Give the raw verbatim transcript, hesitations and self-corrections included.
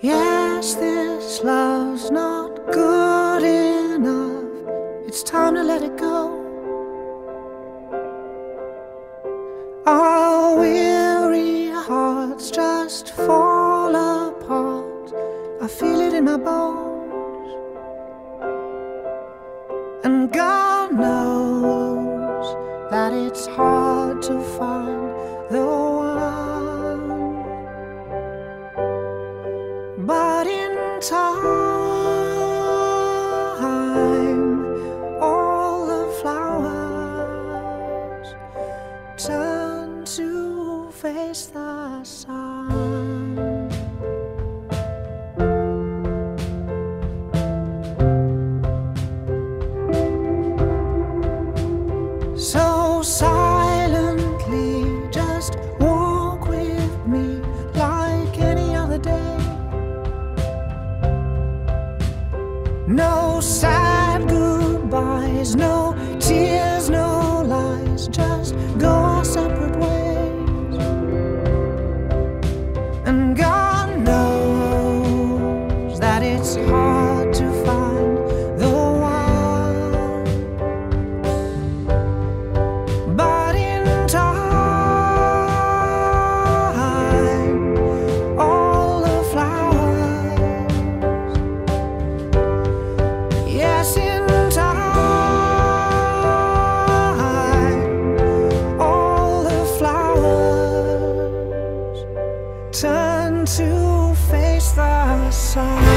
Yes, this love's not good enough. It's time to let it go. Our weary hearts just fall apart. I feel it in my bones. And God knows that it's hard to find the one. But in time, all the flowers turn to face the sun. So silently, just walk with me like any other day. No sad goodbyes, no tears, no lies, just go our separate ways. And God knows that it's hard to find the one. But in time, all the flowers, yes, in time, all the flowers turn to face the sun.